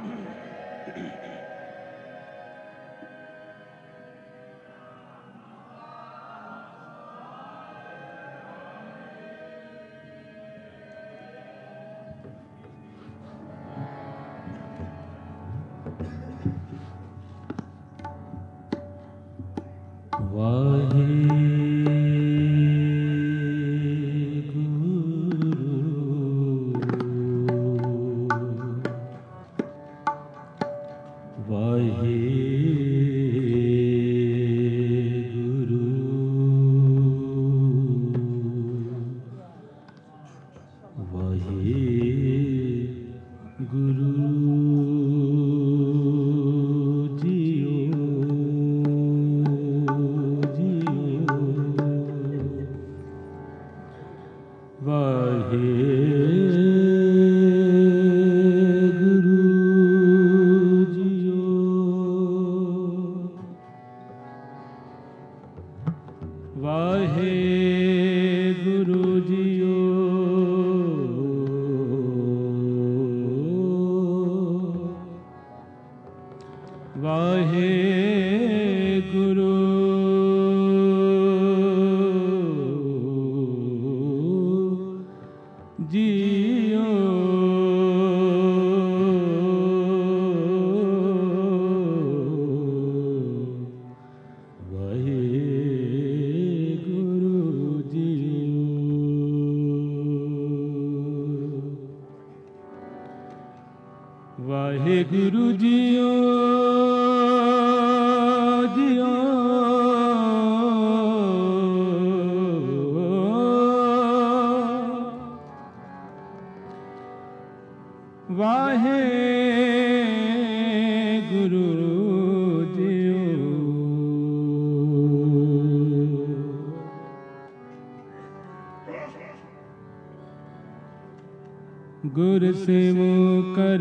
गुर सेवो कर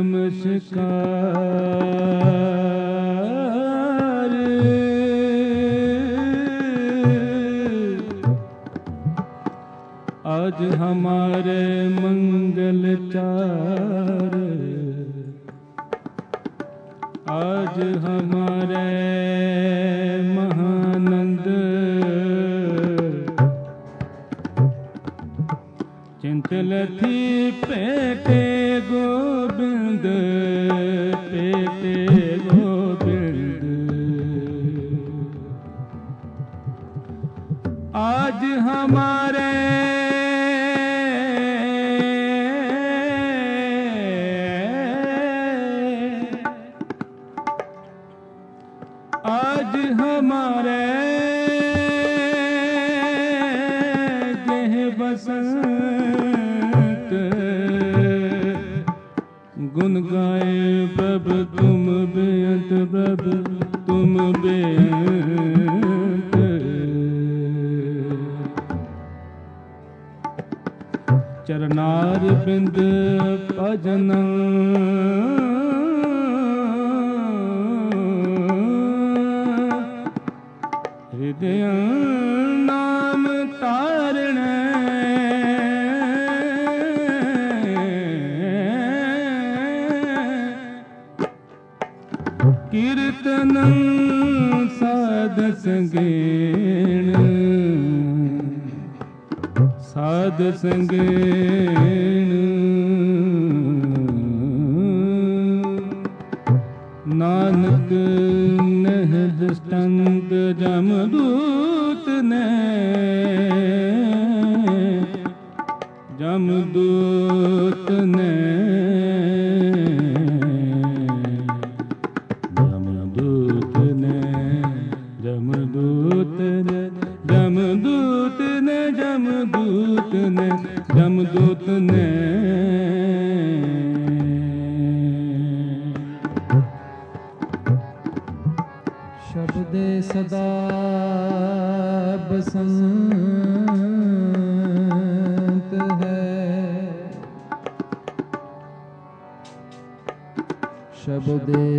नमस्कार। आज हमारे मंगल चार, आज हमारे महानंद चिंतलथी पेटे गोविंद, पेटे गोविंद। आज हमारे गेह बसंत गुन गाए प्रभ तुम बेअंत, प्रभ तुम बेअंत। चरनार बिंद भजन हृदय नाम तारण, कीर्तन साध संगेण, साध संगेण। नानक नह दृष्टांत जमदूत ने, जमदूत ने, जमदूत ने, जमदूत ने, जमदूत ने, जमदूत ने, जमदूत ने। शब्दे सदा बसंत है, शब्दे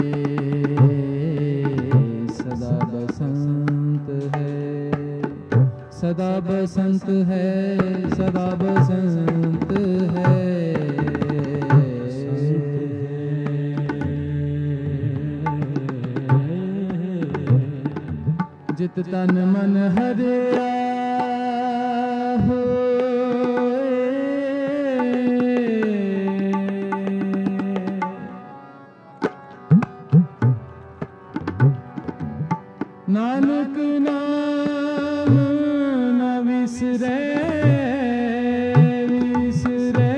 सदा बसंत है, सदा बसंत है, सदा बसंत है। चित तन मन हरिया नानक नाम न विसरे विसरे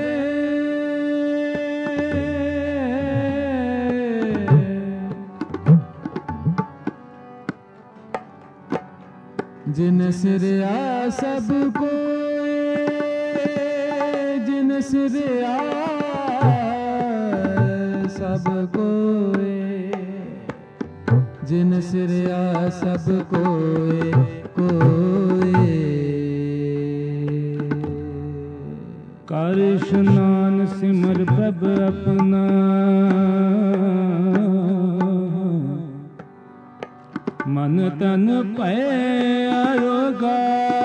जिन सिरया सब कोय जिन सिरया सब कोय जिन सिरया सब कोय कोय कर स्नान सिमर प्रभ अपना मन तन पै आरोगा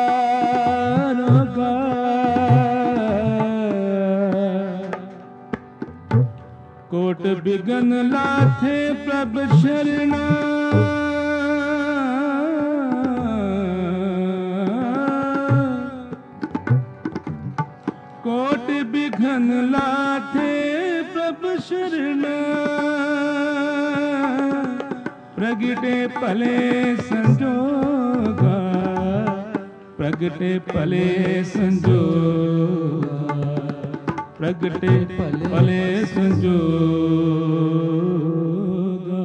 रोगा कोट बिघन लाथे प्रभ शरणा कोट बिघन लाथे प्रभ शरणा प्रगटे भले संजोगा प्रगटे भले संजोगा प्रगटे भले संजोगा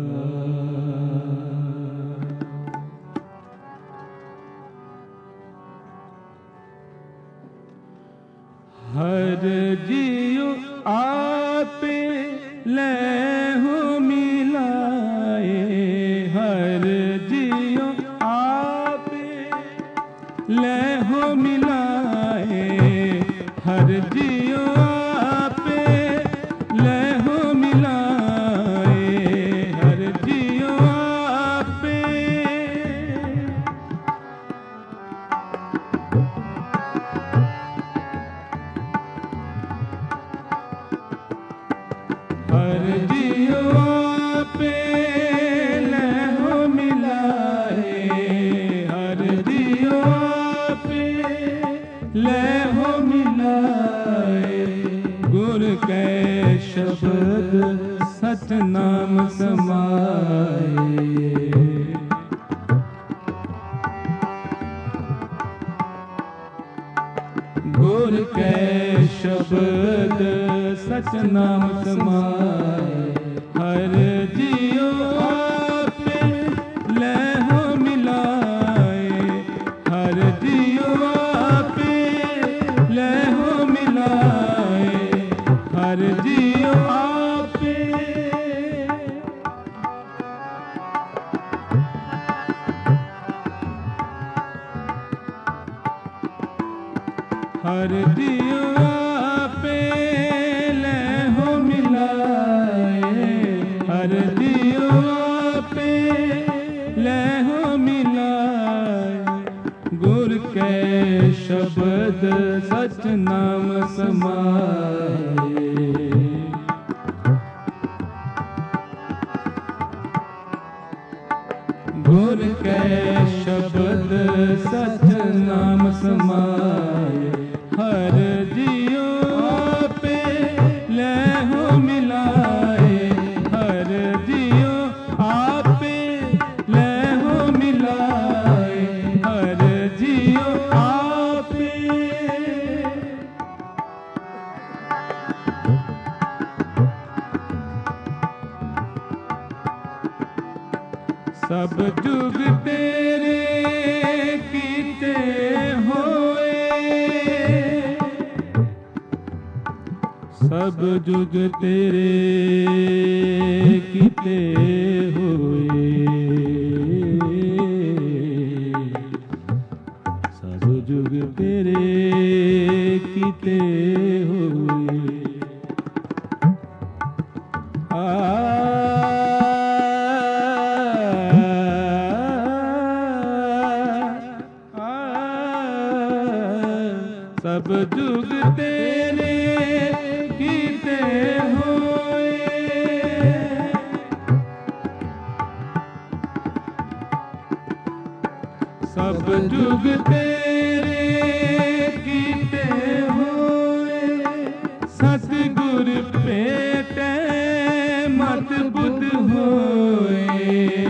हर जियो आपे ले हो मिलाए हर जियो आपे ले हो मिलाए हर जियो आपे ले हो मिलाए हर जियो आपे हर जियो आपे ले हो मिलाए हर जियो आपे ले हो मिलाए गुर कै शब्द सच नाम समाए गुर कै शब्द सच नाम समाए हर जियो आपे ले हो मिलाए हर जियो आपे ले हो मिलाए हर जियो आपे हर जियो आपे ले हो मिलाए हर जियो आपे ले हो मिलाए गुर कै शब्द सच नाम समाए गुर कै शब्द सच नाम समाए हर जियो आपे ले हो मिलाए हर जियो आपे ले हो मिलाए हर जियो आपे सब जुग तेरे कीते होए सब जुग तेरे कीते होए सब जुग तेरे कीते होए सब जुग तेरे कीते होए जुग तेरे कीते होए, सतगुर भेटै मत बुध होए।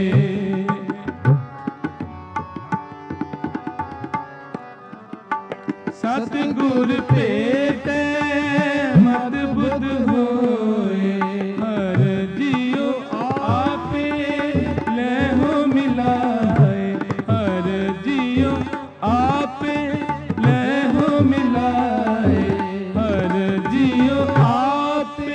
सतगुर भेटै मत बुध होए, हर जियो आपे लहो मिलाए, हर जियो आपे लहो मिलाए, हर जियो आपे।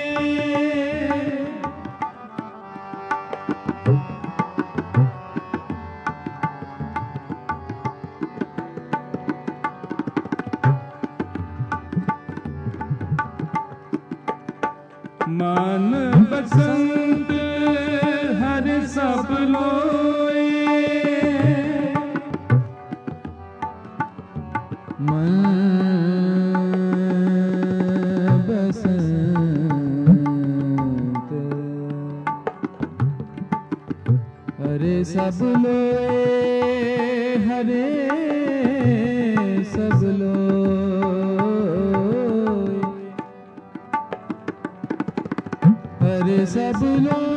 मान बसंत हर सब लोए, मन बसंत हरे सब लोए, हरे सब लोए, हरे सब लोए।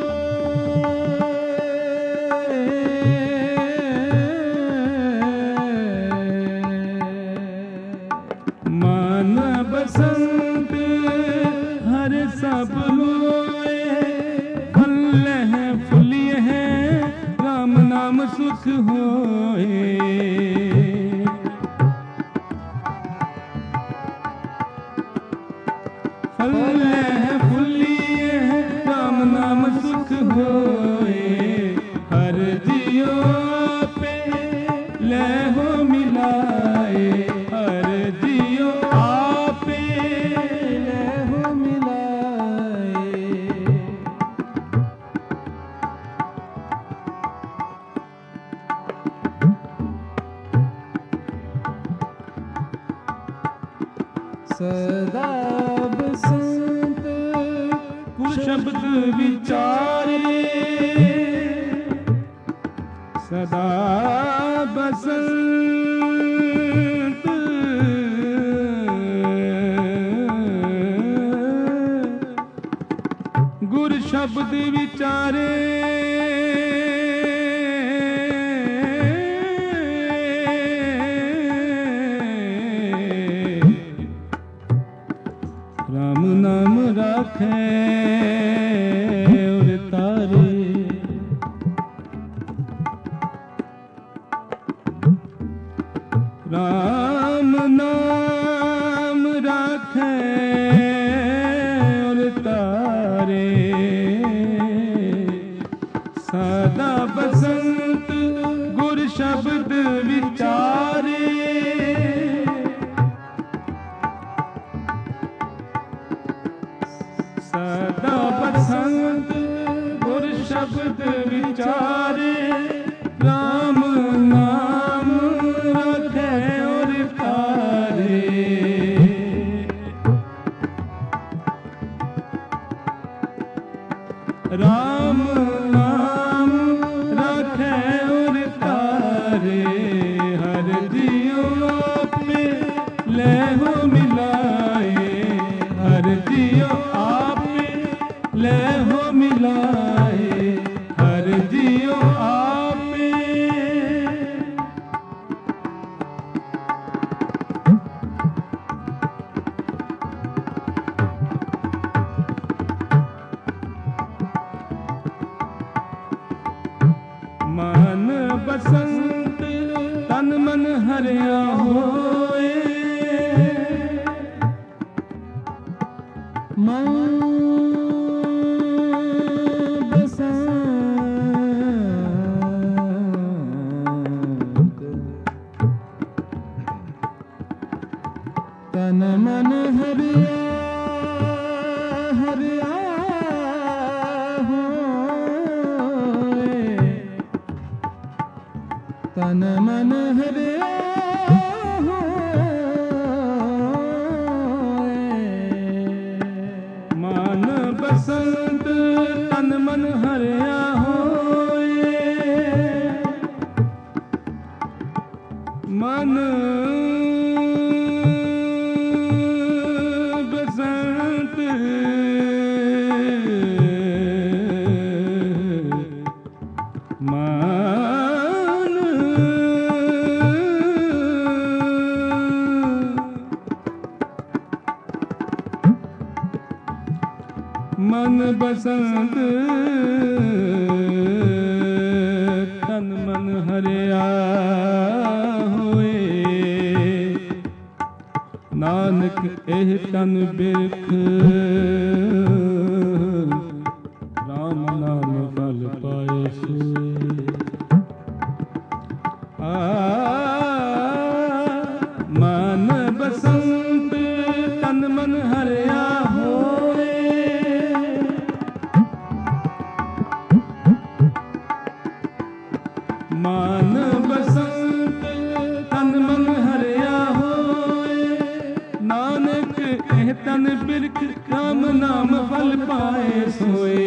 मान बसंत हर सब लोए, फल है फुलिय है राम नाम सुख होए। फल है फुलिय है राम नाम सुख होए, हर जियो पे लहो मिलाए, हर जियो आपे लहो मिलाए। सदा बसंत कुल शब्द विचारे, सदा बसंत गुर शब्द विचारे, राम नाम राखे और तारे। राम नाम राखे और तारे, सदा बसंत गुर शब्द विचारे। सदा बसंत गुर शब्द विचारे, राम नाम रखे और तारे। राम नाम रखे और तारे, हर जियो पे लहो मिलाए, हर जियो आपे लहो मिलाए, हर जियो आपे। मान बसंत तन मन हरिया होए, मन बसंत तन मन हरिया हरिया होए, तन मन हरिया मान बसंत तन मन हरिया होए, ਮਨ ਬਸੰਤ ਤਨ ਮਨ ਹਰਿਆ ਹੋਏ। ਨਾਨਕ ਇਹ ਤਨ ਬਿਰਖ ਰਾਮ ਨਾਮ ਫਲ ਪਾਏ ਸੋਏ। ਮਨ ਬਸੰਤ ਤਨ ਮਨ ਹਰਿਆ ਹੋਏ। ਮਨ ਬਸੰਤ ਤਨ ਮਨ ਹਰਿਆ ਹੋਏ। ਨਾਨਕ ਇਹ ਤਨ ਬਿਰਖ ਰਾਮ ਨਾਮ ਫਲ ਪਾਏ ਸੋਏ।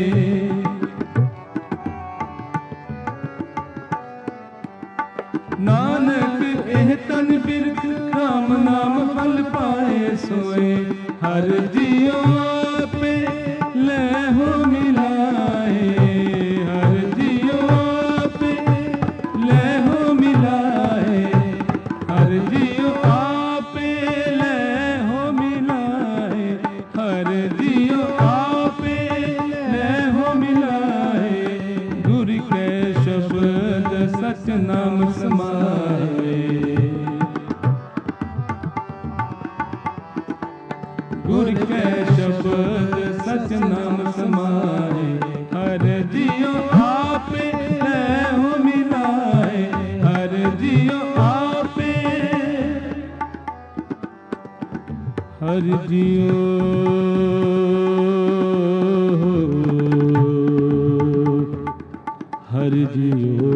ਨਾਨਕ ਇਹ ਤਨ ਬਿਰਖ ਰਾਮ ਨਾਮ ਫਲ ਪਾਏ ਸੋਏ। ਹਰ ਜੀਉ ਆਪੇ ਲੈ ਹੋ ਮਿਲਾਏ। ਹਰ ਜੀਉ ਆਪੇ ਲੈ ਹੋ ਮਿਲਾਏ। ਹਰ ਜੀਉ ਆਪੇ ਲੈ ਹੋ ਮਿਲਾਏ। ਹਰ ਜੀਉ ਆਪੇ ਲੈ ਹੋ ਮਿਲਾਏ। ਗੁਰ ਕੈ ਸ਼ਬਦ ਸਚ ਨਾਮ ਸਮਾਏ। ਗੁਰ ਕੈ ਸ਼ਬਦ ਸਚ ਨਾਮ ਸਮਾਏ। ਹਰ ਜੀਉ ਆਪੇ ਲੈ ਹੋ ਮਿਲਾਏ। ਹਰ ਜੀਉ ਆਪੇ। ਹਰ ਜੀਉ ਹਰ ਜੀਉ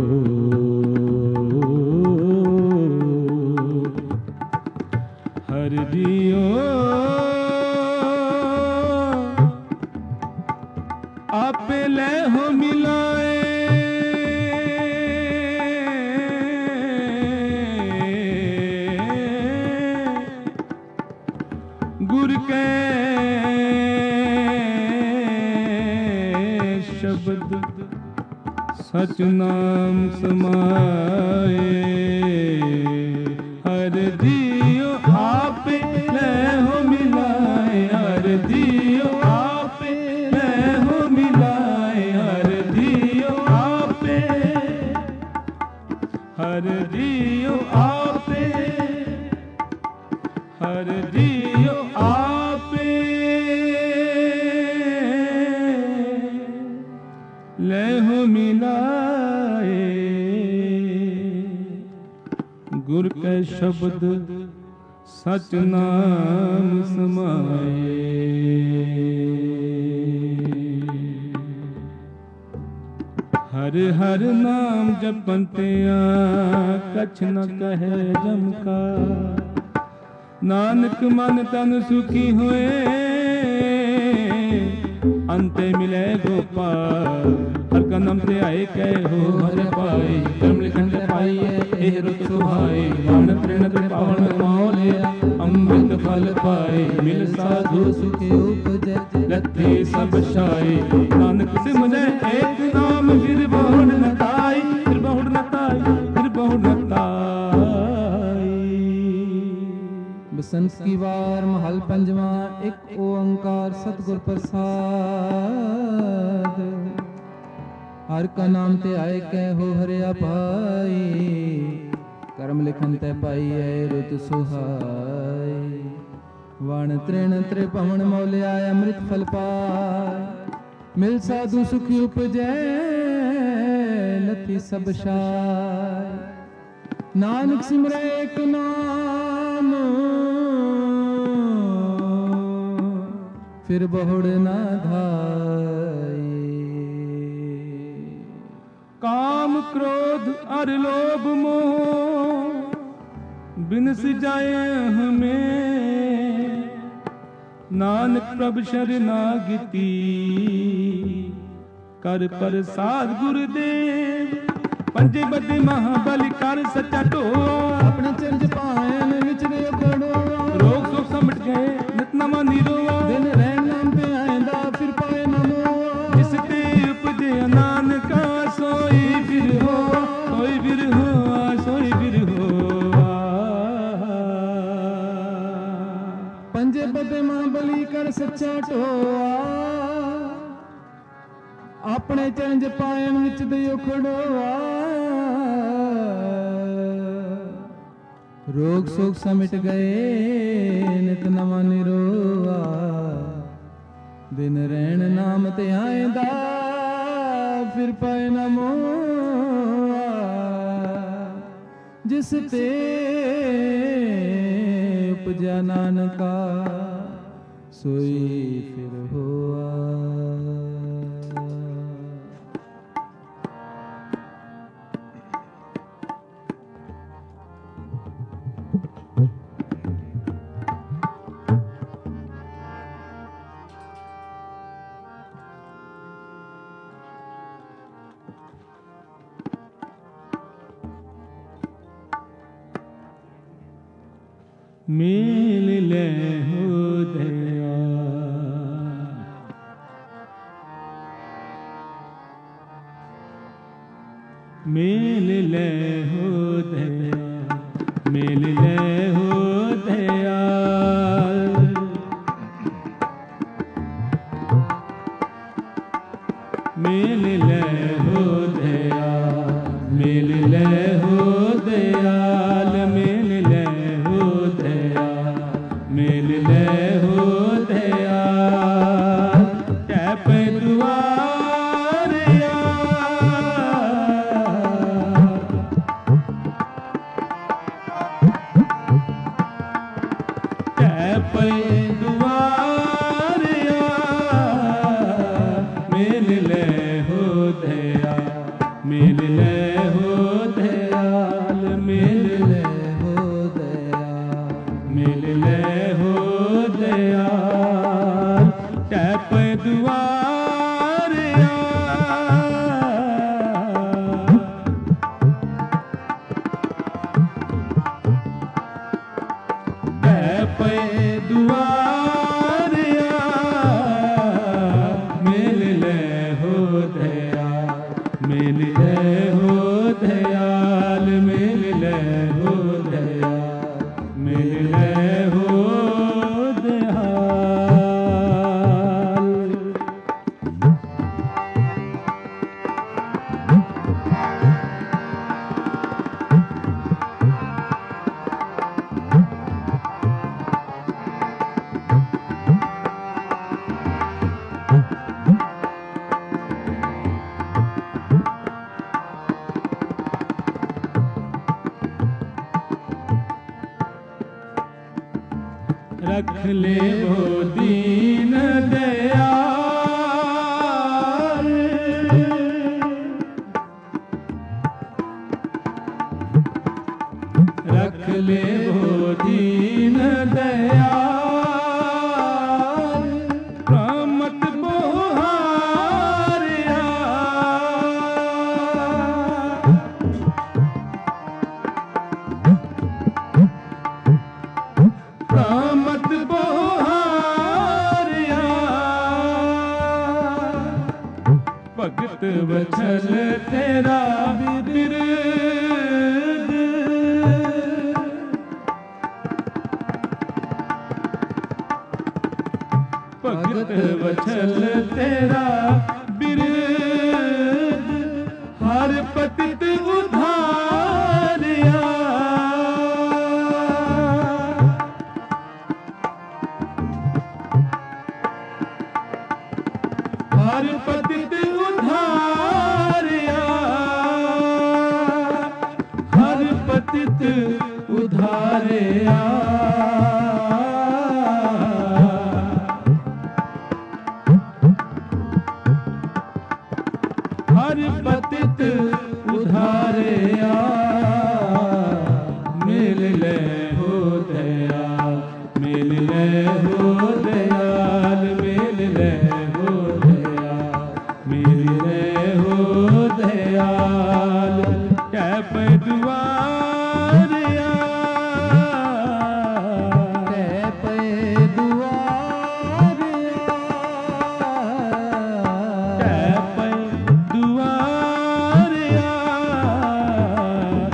ਹਰ ਜੀਉ ਆਪੇ ਲੈ ਹੋ ਮਿਲਾਏ। ਗੁਰ ਕੈ ਸ਼ਬਦ ਸਚ ਨਾਮ ਸਮਾਏ। ਹਰ ਜੀਉ ਆਪੇ ਲੈ ਹੋ ਮਿਲਾਏ। ਹਰ ਜੀਉ ਆਪੇ ਲੈ ਹੋ ਮਿਲਾਏ। ਹਰ ਜੀਉ ਆਪੇ। ਹਰ ਜੀਉ ਆਪੇ। ਹਰ ਜੀਉ ਆਪੇ ਲੈ ਹੋ ਮਿਲਾਏ। ਗੁਰ ਕੈ ਸ਼ਬਦ ਸਚ ਨਾਮ ਸਮਾਏ। ਹਰ ਹਰ ਨਾਮ ਜਪੰਤਿਆ ਕਛ ਨ ਕਹੈ ਜਮ ਕਾ। ਨਾਨਕ ਮਨ ਤਨ ਸੁਖੀ ਹੋਏ। ਅੰਤੇ ਮਿਲੇ ਗੋਪਾਲ। ਹਰ ਕਾ ਨਾਮ ਤੇ ਆਏ ਕਹਿ ਹੋ ਹਰ ਪਾਏ। ਕਰਮ ਲਿਖਣ ਤੇ ਪਾਈਏ ਇਹ ਰੁਤ ਸੁਹਾਏ। ਵਣ ਤ੍ਰਿਣ ਤੇ ਪਾਵਨ ਮੌਲਿਆ ਅੰਮ੍ਰਿਤ ਫਲ ਪਾਏ। ਮਿਲ ਸਾਧੂ ਸੁਖੀ ਉਪਜੈ ਲੱਥੇ ਸਭ ਛਾਏ। ਨਾਨਕ ਸਿਮਰੈ ਏਕ ਨਾਮ ਫਿਰ ਬਹੁੜ ਨ ਤਾਈ। ਫਿਰ ਬਹੁੜ ਨ ਤਾਈ। ਫਿਰ ਬਹੁੜ ਨ ਤਾਈ। बसंत की वार महल पंजवा। एक ओंकार सतगुर प्रसाद। हर का नाम ते आए कह हो हरिया पाई। करम लिखन ते पाई है रुत सुहाई। वण तृण त्रिभुवन मौलिया अमृत फल पाय। मिल साधु सुखी उपजै लथी सब छाय। नानक सिमरै एक नाम फिर बहुड़ ना धाई। काम क्रोध अर लोभ मोह बिनस जाए हमें। नानक प्रभ शरणागति कर प्रसाद गुरुदेव। पंजे बदे महाबली कर सच्चा ढोआ। अपने चरज पायन विचरे बड़ो। रोग शोक समट गए नित नमा निरोआ। दिन रहन नाम पे आएंदा फिर पाए नमो। जिस ते उपजे नानका सोई फिर हो। सोई फिर हो सोई फिर हो। पंजे बदे महाबली कर सच्चा ढोआ। ਆਪਣੇ ਚਰਨ ਪਾਇਣ ਵਿੱਚ ਦਿਓ ਖੜੋਆ रोग शोक समिट गए नित नवा निरोआ दिन रैन नाम ते आएंदा फिर पाए न मोआ जिस ते उपजा नानका सोई फिर होआ। मेल ले हो दया मेल ले हो दया मेल ले हो दया मेल ले हो दया मेल ले हो दयाल मेल ले मेल ले हो दया टैप दुआरिया टैप दुआरिया मेल ले हो दया मेल ले हो दयाल मेल ले हो दया मेल ले टैप दुआरिया टैप दुआरिया मेल ले हो दया मेल ले हो दयाल मेल ले हो दया मेल ले हो रख ले वो दीन दयाल रख ले वो दीन दयाल रहमत बोहारिया रहमत बोहारिया भगत वछल तेरा बिरद भगत वछल तेरा बिरद हर पतित उधारिया हर पतित उधारिया हर पतित उधारिया हर पतित उधारिया मेल ले हो दया मेल ले हो दयाल मेल ले हो दया मेल ले हो दयाल टैप दुआरिया टैप दुआरिया टैप दुआरिया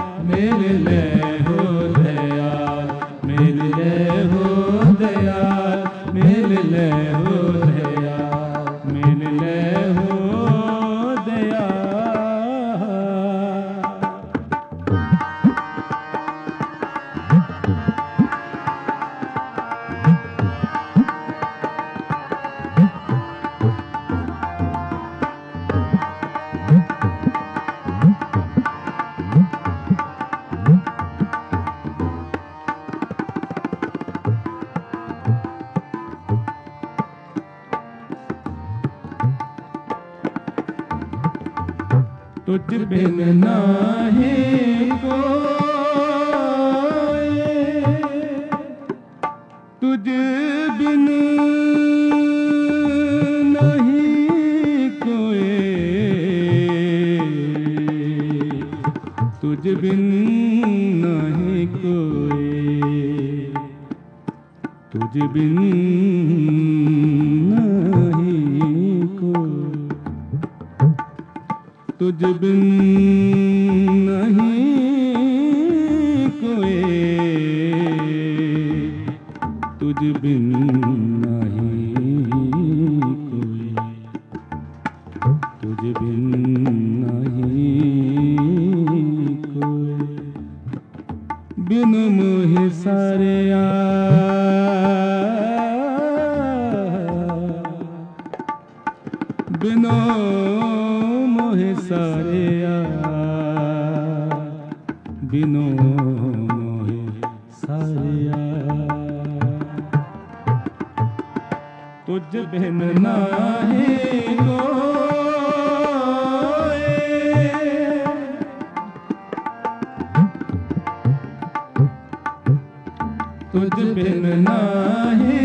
तुझ बिन नाहि कोई, तुझ बिन नहीं कोई, तुझ बिन नहीं कोई, तुझ बिन नहीं कोई, तुझ बिन नहीं कोई, तुझ बिन नहीं कोई, तुझ बिन नहीं कोई, बिन मोहि सारिया, बिनो मोहि सारिया, बिनो मोहि सारिया, तुझ बिन नाहि कोई, तुझ बिन नाहि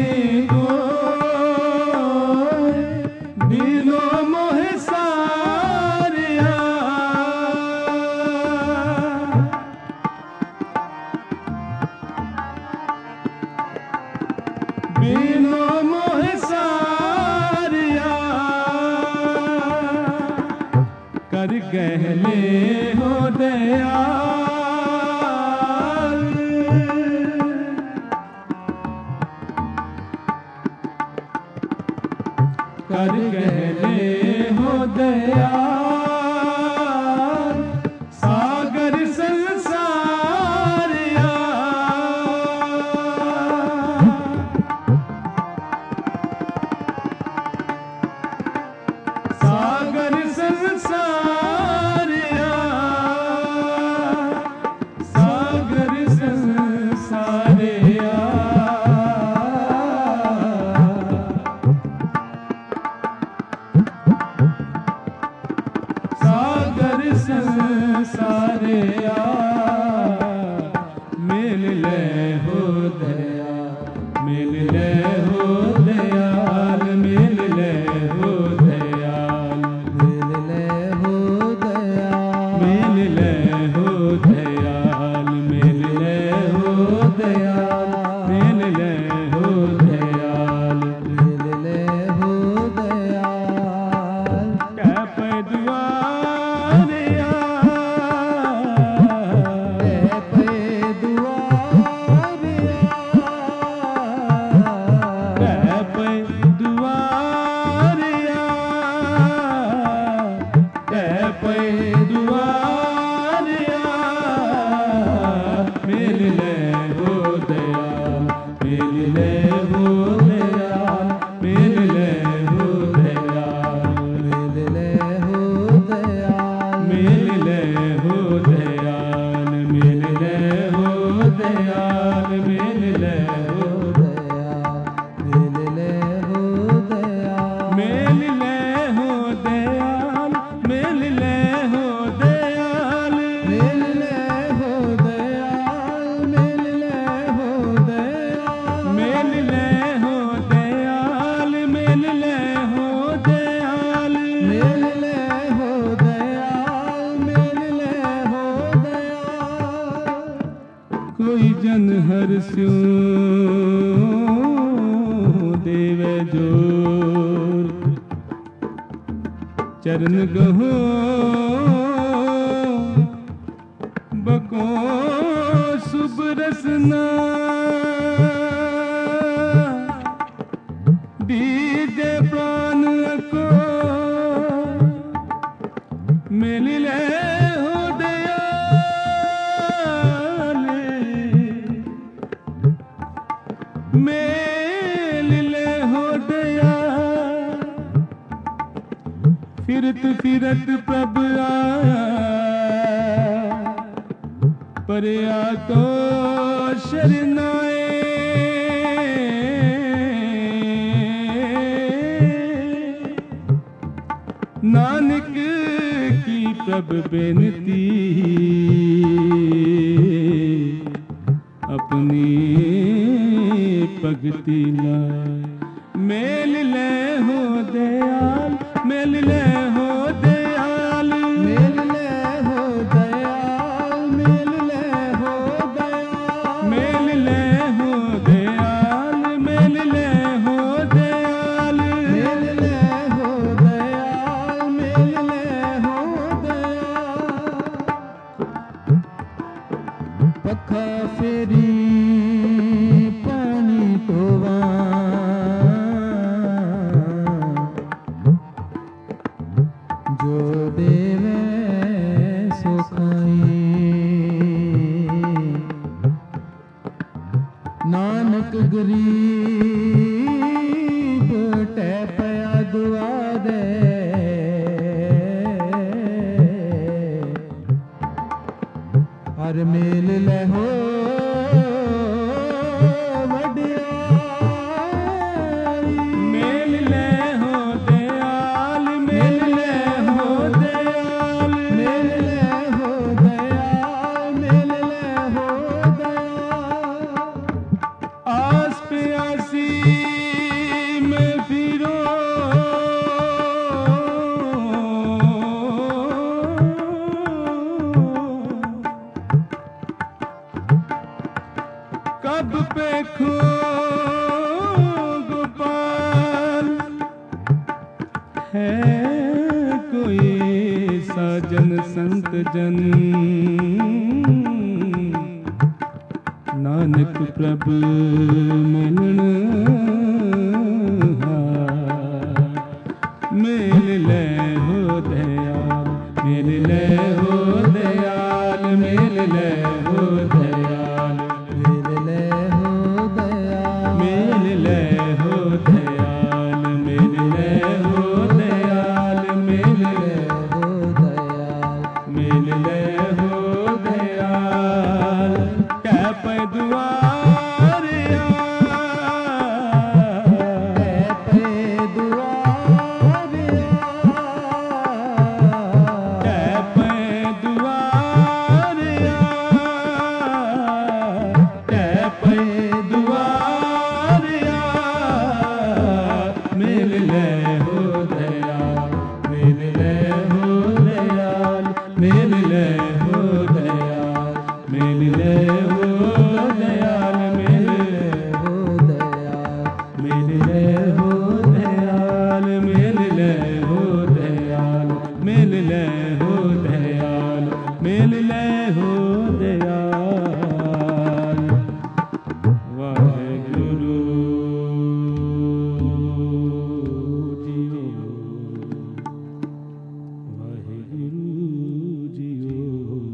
कोई, बिनो मोहि सारिया, बिनो मोहि सारिया, कर गहले हो दयाल, कर गहले हो दयाल, सागर संसारिया, सागर संसारिया, सागर संसारिया, सागर संसारिया, मिल ले हो दया, मिल ले हो दयाल, मिल ले हो दयाल, मिल ले हो दयाल, मिल ले हो दयाल, मिल ले हो दयाल, मिल ले हो दयाल, मिल ले हो दयाल, कै पे दुआरिया, कै पे दुआरिया, कै पे दुआरिया, कै पे दुआरिया, मिल ले हो दयाल, मिल ले हो दयाल, मिल ले हो दयाल, मिल ले हो दयाल, मिल ले हो दयाल, मिल ले हो दयाल, मिल ले हो मिल ले हो दयाल, मिल ले हो दयाल, मिल ले हो दयाल, मिल ले हो दयाल, मिल ले हो दयाल, मिल ले हो दयाल, मिल ले हो दयाल, मिल ले हो दयाल, मिल ले हो दयाल, कोई जन हर स्यो देवे जोर, चरण गहो बको शुभ रसना, दीजे प्राण को मिल ले हो दयाल, मेल ले हो दयाल, फिरत फिरत प्रभ आया, परया तो शरनाए, नानक की प्रभ बेनती अपनी भगति लाए। मेल ले हो दयाल, मेल ले हो दयाल, मेल ले हो दयाल, मेल ले हो दयाल, मेल ले हो दयाल, मेल ले हो दयाल, मेल ले हो दयाल, मेल ले हो दयाल। पखा फेरी पानी टोवा, जो देवे सो खाई। नानक गरीब टै पया दुआरे, हर मेल ले हो वडियाई। मेल ले हो दयाल, मेल ले हो दयाल, मेल ले हो दयाल, मेल ले हो दयाल। आस प्यासी में फिरो कब पे खो गोपाल, है कोई साजन संत जन, नानक प्रभ मिलन हार। मेल ले हो दयाल, मेल ले हो दयाल, मेल ले हो दयाल, मेल ले हो दयाल, मेल ले हो दयाल, मेल ले हो दयाल, मेल ले हो दयाल, मेल ले हो दयाल। कै पे दुआरिया, पे दुआरिया, कै पे दुआरिया, कै पे दुआरिया। मेल ले हो दयाल, मेल ले हो दयाल, मेल ले हो दयाल, मेल ले हो दयाल, मेल ले हो दयाल, मेल ले हो दयाल, मेल ले हो दयाल, मेल ले हो दयाल, मेल ले हो दयाल। वाहेगुरु जीओ, वाहेगुरु जीओ।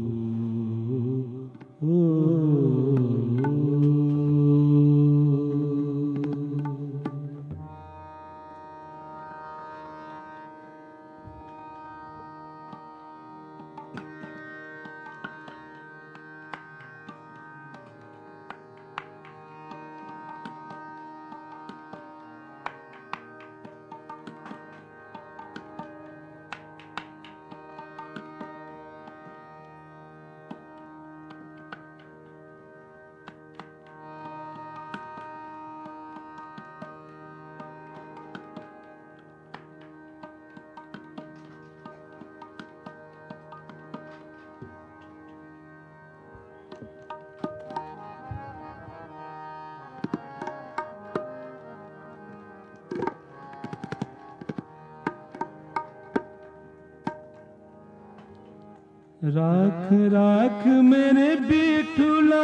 राख राख मेरे बिठुला,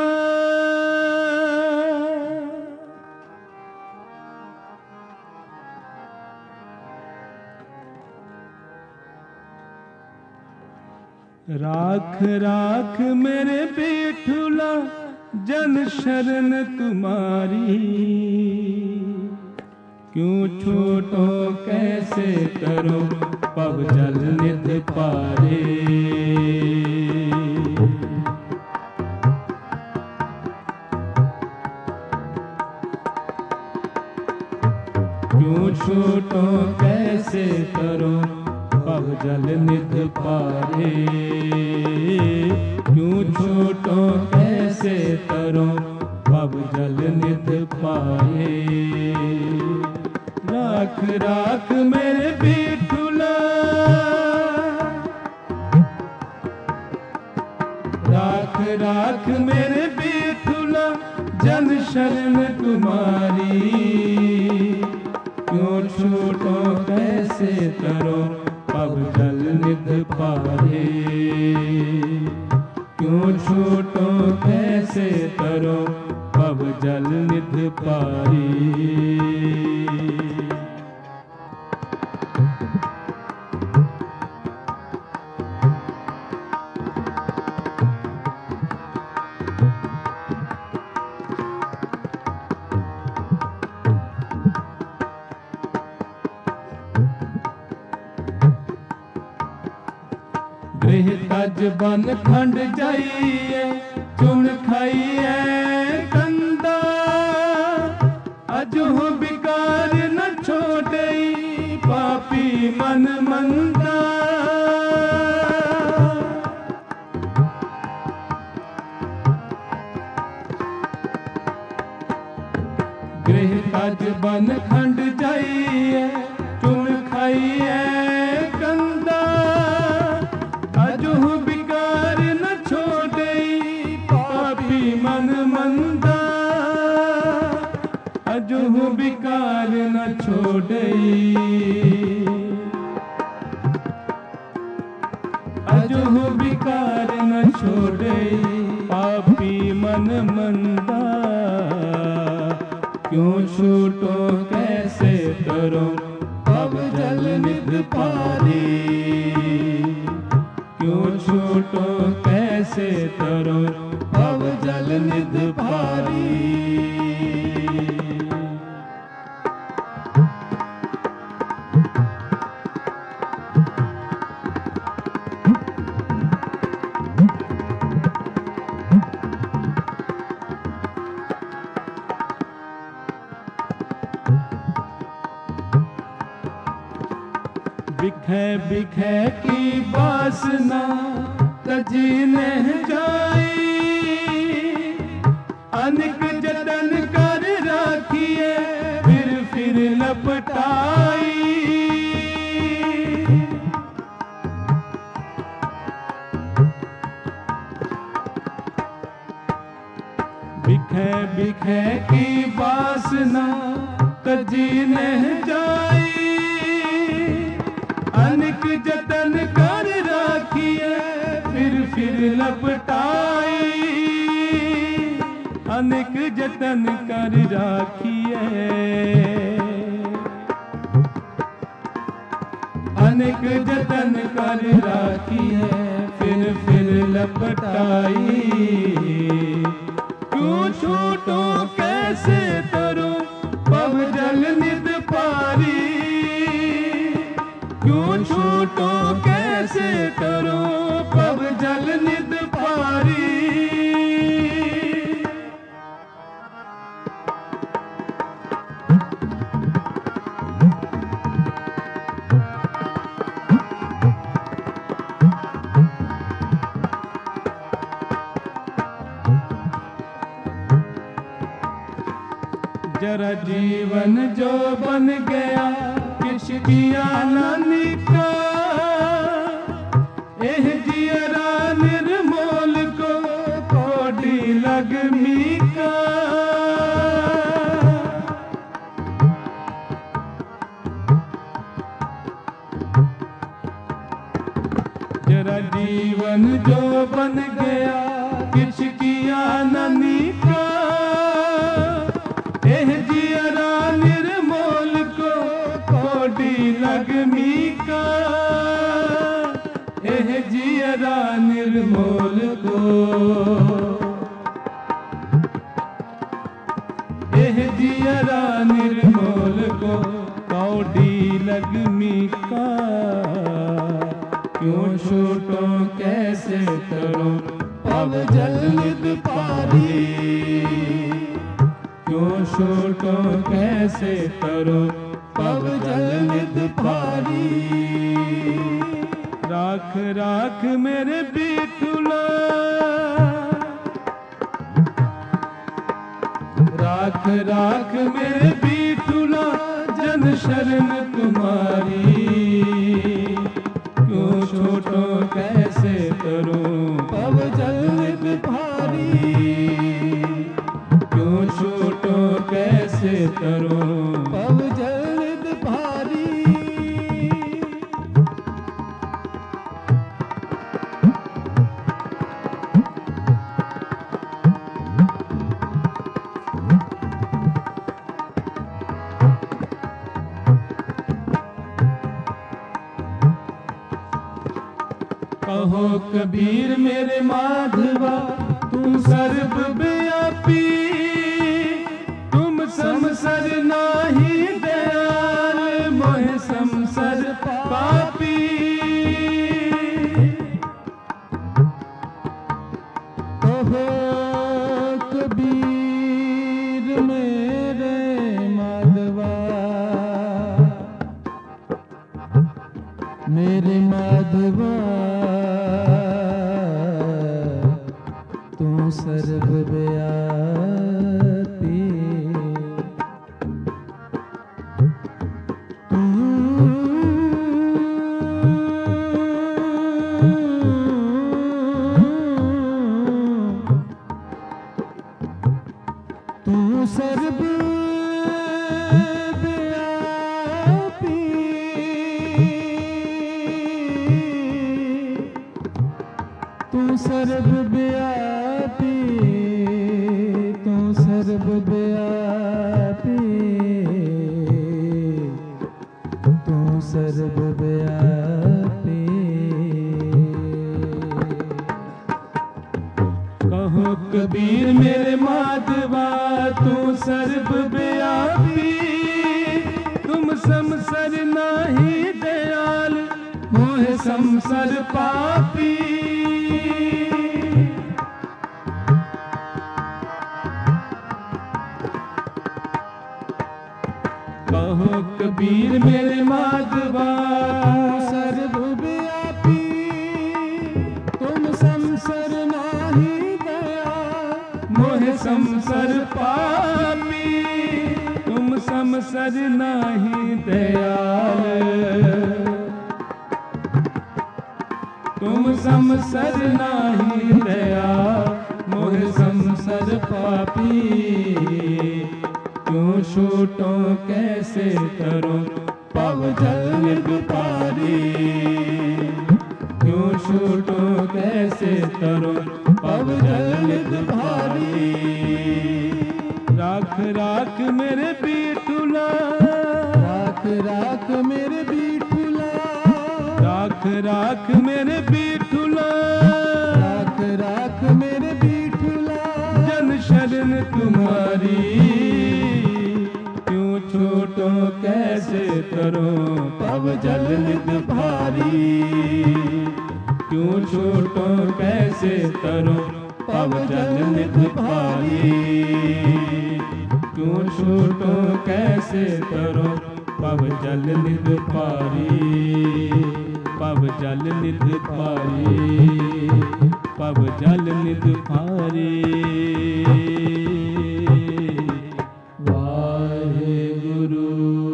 राख राख मेरे बिठुला, जन शरण तुम्हारी। क्यों छोटो कैसे करो पव जल निध पारे। क्यों छोटो कैसे करो पव जल निध पारे। क्यों छूटो कैसे तरो पव जल निध पारे। राख राख मेरे बिठुला, राख राख मेरे बिठुला जन शरण तुम्हारी। क्यों छूटो कैसे तरो पव जल निध पारे। क्यों छूटो कैसे तरो पव जल निध पारे। गृह तज बन खंड जाइए चुन खाइए कंदा। अजहु बिकार न छोड़े पापी मन मंदा। गृह तज बन खंड जाइए चुन खाइए कंदा। अजहु बिकार न छोड़े पापी मन मंदा। अजहु बिकार न छोड़े, अजहु बिकार न छोड़े पापी मन मंदा। क्यों छूटो कैसे तरो पव जल निध पारे। क्यों छूटो कैसे तरो पव जल निध पारी। बिखे बिखे की वासना तजी नहीं जाई। अनेक जतन कर राखिए फिर लपटाई। बिखे बिखे की वासना तजी नहीं जाई। अनेक जतन कर राखिए फिर लपटाई। अनेक जतन कर राखिए, अनेक जतन कर राखिए फिर लपटाई। क्यों छूटो कैसे तरो पव जल निध पारी। क्यों छूटो कैसे तरो पव जल निध पारी। जरा जीवन जो बन गया किश किया नानी का। एह जियरा निर्मोल को कोडी लगमी का। जरा जीवन जो बन गया किश किया नानी का। एह जियरा निर्मोल को कोडी लगमी का। एह जियरा निर्मोल को, एह जियरा निर्मोल को कोडी लगमी का। क्यों छूटो कैसे तरो पव जल निध पारी। क्यों छूटो कैसे तरो पव जल निध पारी। राख राख मेरे बिठुला, राख राख मेरे बिठुला जन शरण तुम्हारी। क्यों छोटो कैसे करूं पव जल भारी, क्यों छोटो कैसे करूं पव जल भारी। कहो कबीर मेरे माधवा तू सर्वव्यापी, तुम संसर नाही दयाल मोह संसर पापी। कहो कबीर मेरे माधवा, मेरे माधवा तू सर्वव्यापी। तू सर्वव्यापी, तू सर्वव्यापी, तू सर्वव्यापी, तू सर्वव्यापी। कहो कबीर मेरे माधवा तू सर्वव्यापी, तुम संसर नाही दयाल मोह संसर पापी। कहो कबीर मेरे माधवा सर्वव्यापी, तुम संसर नाही दया मोह संसर पापी। तुम संसर नाही दयाल, तुम संसर नाही दयाल मोह संसर पापी। क्यों छूटो कैसे करो पव जल पारी, क्यों छूटो कैसे करो पव जल भारी। राख राख मेरे बिठुला, राख राख मेरे बिठुला, राख राख मेरे बिठुला, राख राख मेरे बिठुला जन शरण तुम्हारी। क्यों छूटो कैसे करो पव जल निध भारी, क्यों छूटो कैसे करो पव जल निध भारी। क्यों छूटो कैसे करो पव जल निध भारी, पव जल निध भारी, पव जल निध भारी। वाहेगुरु।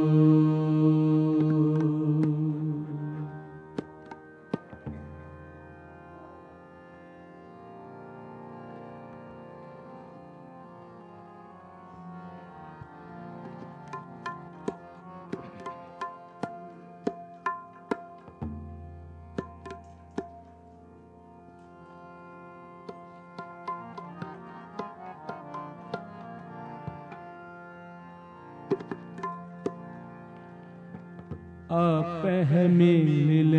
आपह मिल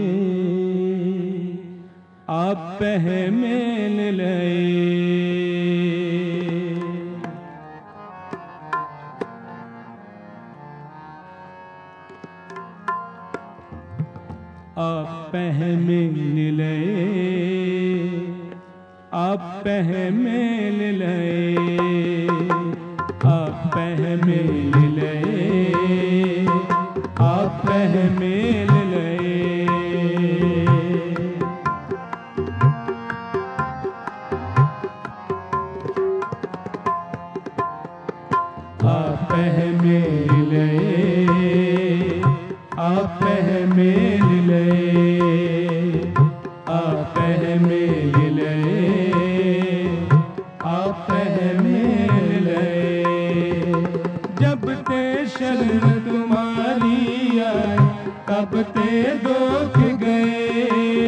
आपह मिल आपह मिल आपह मिल आपह मिल आपह मिल मेल लए आपह मेल लए आपह मेल लए। जब ते शरण तुम्हारी आए तब ते दुख गए।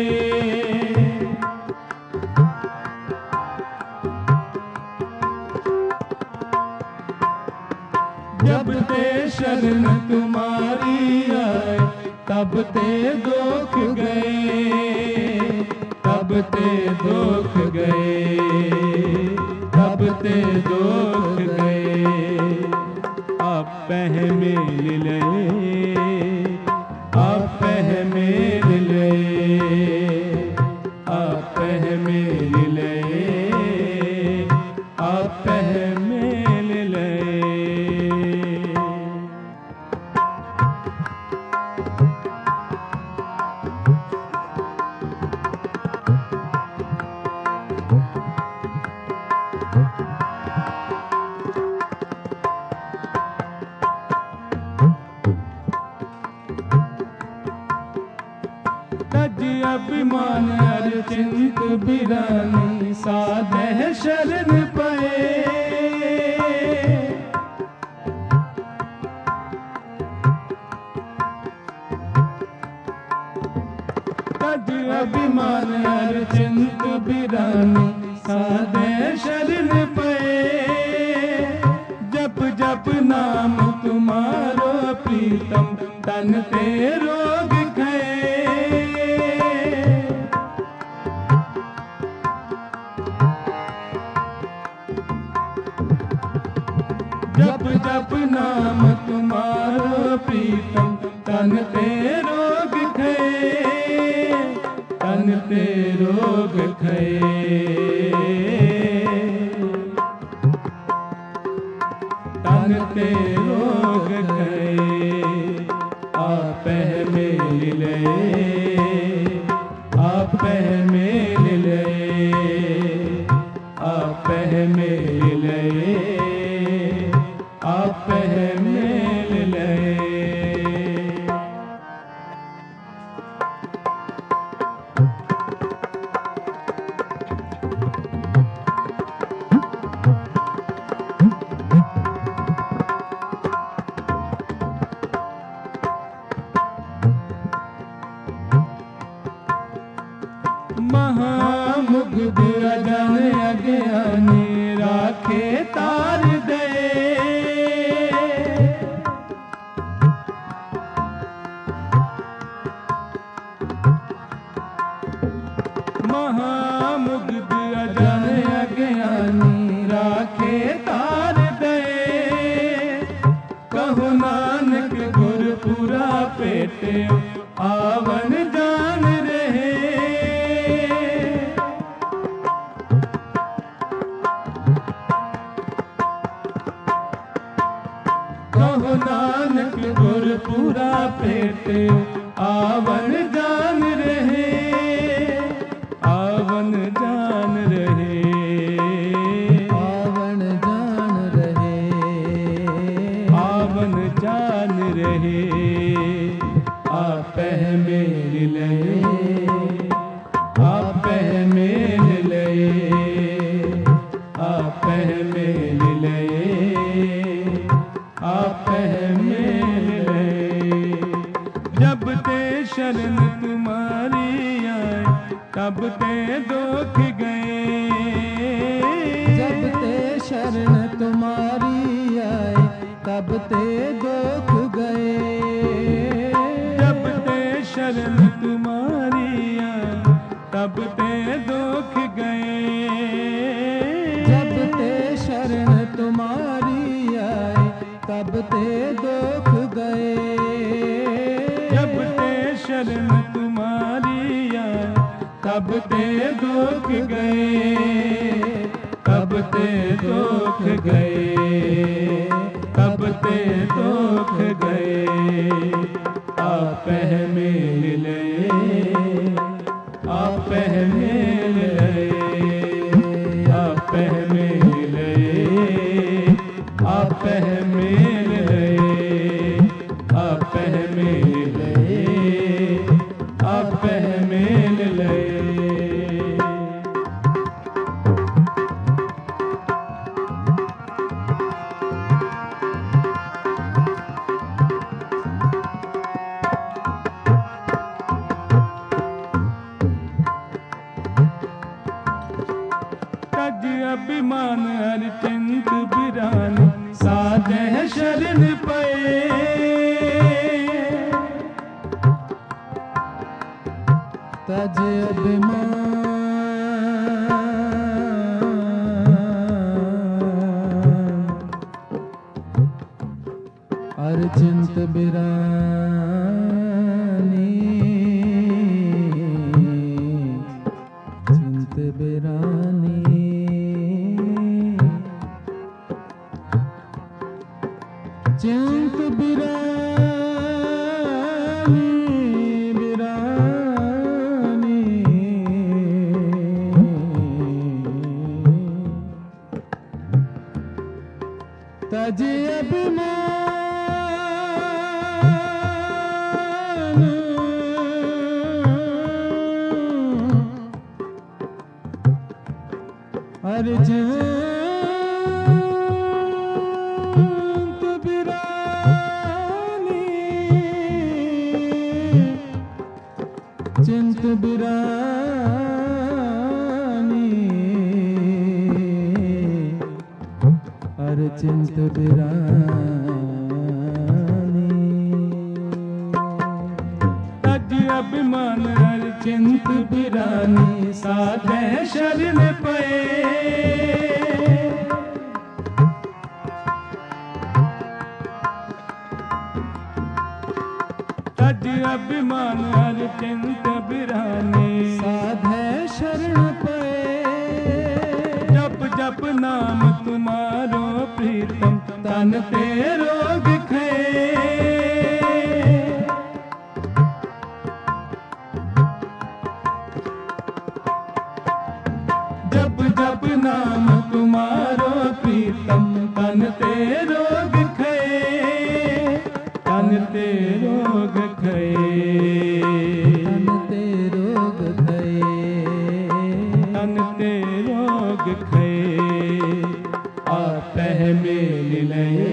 जब ते शरण तुम्हारी आए तब ते दुख गए तब ते दुख गए तब ते दुख गए। आपह मेल लए आपह मेल लए आपह मेल लए आपह मेल लए। तज अभिमान अर्चिंत बिरानी साधह शरण पए। तज अभिमान अर्चिंत बिरानी साधह शरण पए। जप जप नाम तुम्हारो प्रीतम तन ते रोग खए। जप जप नाम तुम्हारो प्रीतम तन ते रोग खए तन ते रोग खए तन ते रोग खए। आपह मेल लए आपह मेल लए आपह मेल लए आपह मेल लए। महामुग्ध अजन अज्ञानी राखे तार दे। महामुग्ध अजन अज्ञानी राखे तार दे। कहो नानक गुरपुरा पेटे आवन जान रहे। कहो नानक गुरपुरा पेटे आवन जान रहे आवन जान रहे आवन जान रहे आवन जान रहे। आपह मेल लए आपह मेल लए आपह मेल लए आपह मेल लए। जब ते शरण तुम्हारी आए तब ते दुख गए। जब ते शरण तुम्हारी आए तब ते दुख गए। जब ते शरण तुम्हारी आए तब ते दुख गए। जब ते शरण तुम्हारी आए तब ते दुख गए। जब ते शरण तुम्हारी आए तब ते दुख गए तब ते दुख गए तब ते दुख गए। आपह मेल लए आपह मेल लए आपह मेल लए आपह मेल लए आपह मेल लए आपे मेल लय। तज अभिमान हर चिंत बिरानी साधे शरण पए। तज अभिमान हर चिंत बिरानी चिंत बिरानी चिंत बिरानी बिरानी तज अभिमान हर चिंत बिरानी चिंत बिरानी हर चिंत बिरानी तज अभिमान हर चिंत बिरानी साधे शरण पए। तज अभिमान हर चिंत बिरानी साधे शरण पए। जप जप नाम तुम्हारो प्रीतम तन ते रोग खए। जप जप नाम तुम्हारो प्रीतम तन ते रोग खए। तन ते रोग खए। तन ते रोग खए। तन ते रोग खए। आपे मेल लय।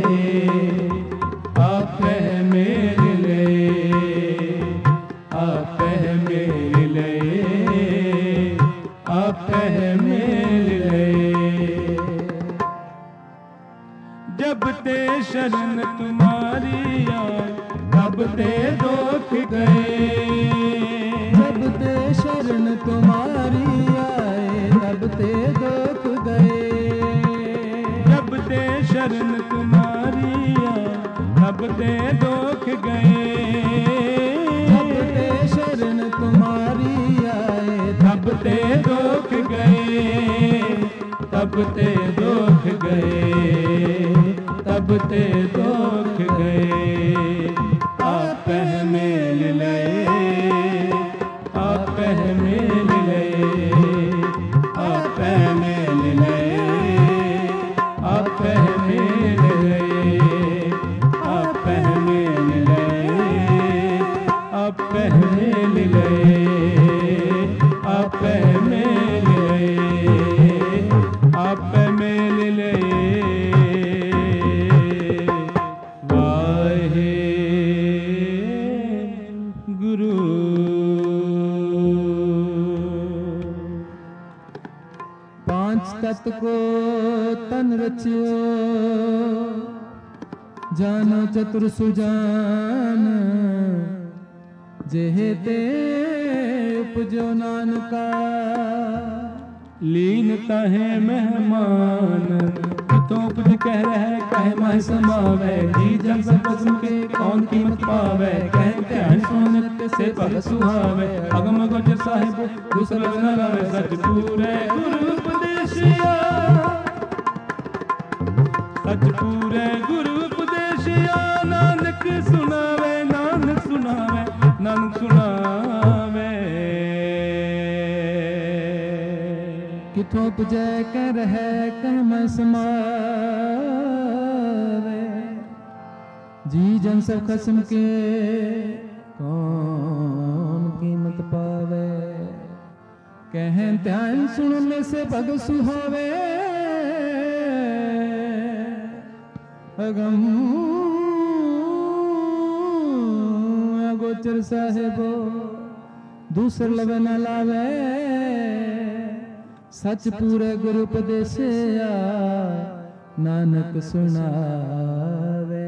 आपे मेल लय। आपे मेल लय। आपे मेल लय। जब ते शरण तुम्हारी आए तब ते दुख गए। जब ते शरण तुम्हारी आए तब ते दुख गए। जब ते शरण तुम्हारी आए तब ते दुख गए। जब ते शरण तुम्हारी आए तब ते दुख गए। तब ते दुख गए। तब ते दुख गए। आपे मेल लय। आपे मेल लय। आपे मेल लय। आपे मेल लय। आपे मेल लय। आपे मेल लय। आपे मेल लय। आपे मेल लय। वाहे गुरु। पांच तत्व को तन रचियो जानो चतुर सुजान। जेहे ते उपजो नानका लीनता है मेहमान। कितों उपज कह रहे कह माह समावे। जी जन सब कसम के कौन कीमत पावे। कह ध्यान सुनत से पग सुहावे। अगम गोचर साहिब दूसर न लावे। सच पूरे गुरु उपदेशिया। सच पूरे गुरु उपदेशिया। नानक सुनावे। नानक सुनावे। नानक सुनावे। किथों उपजै कह रहे कह मैं समावे। जी जन सब खस्म के कौन कीमत ਧਿਆਨ ਸੁਣਨੇ ਸੇ ਭਗ ਸੁਹਾਵੇ ਅਗਮ ਅਗੋਚਰ ਸਾਹਿਬੋ ਦੂਸਰ ਲਵੇ ਨ ਲਾਵੇ ਸਚ ਪੂਰੇ ਗੁਰੂ ਉਪਦੇਸਿਆ ਨਾਨਕ ਸੁਣਾਵੇ।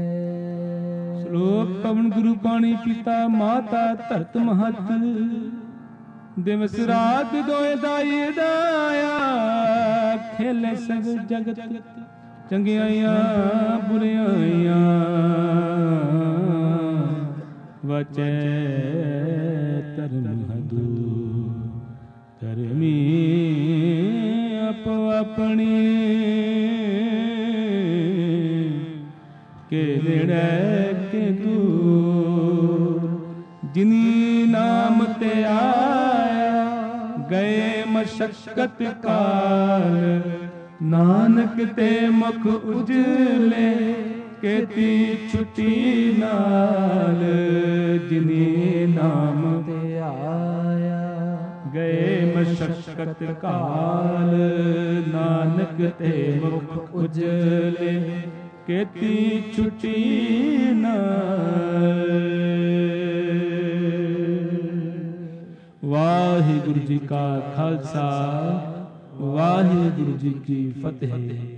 ਸ਼ਲੋਕ ਪਵਨ ਗੁਰੂ ਪਾਣੀ ਪੀਤਾ ਮਾਤਾ ਧਰਤ ਮਹਤ ਦਿਵਸ ਰਾਤ ਦੋਏ ਦਾਈ ਦਾਇਆ ਖੇਲੇ ਸਭ ਜਗਤ ਚੰਗਿਆਈਆਂ ਬੁਰਿਆਈਆਂ ਵਚੈ ਧਰਮ ਹਦੂ ਧਰਮੀ ਆਪੋ ਆਪਣੀ ਕੇ ਨੇੜੇ ਕੇ ਦੂਰ ਜਿਨੀ ਨਾਮ ਤੇ ਆਇਆ ਗਏ ਮਸ਼ਕਤ ਕਾਲ ਨਾਨਕ ਤੇ ਮੁਖ ਉਜਲੇ ਕੀਤੀ ਛੁੱਟੀ ਨਾਲ ਜਿਨੀ ਨਾਮ ਤੇ ਆਇਆ ਗਏ ਮਸ਼ਕਤ ਕਾਲ ਨਾਨਕ ਤੇ ਮੁਖ ਉਜਲੇ ਕੀਤੀ ਛੁੱਟੀ ਨਾਲ। ਵਾਹਿਗੁਰੂ ਜੀ ਕਾ ਖਾਲਸਾ ਵਾਹਿਗੁਰੂ ਜੀ ਕੀ ਫਤਿਹ।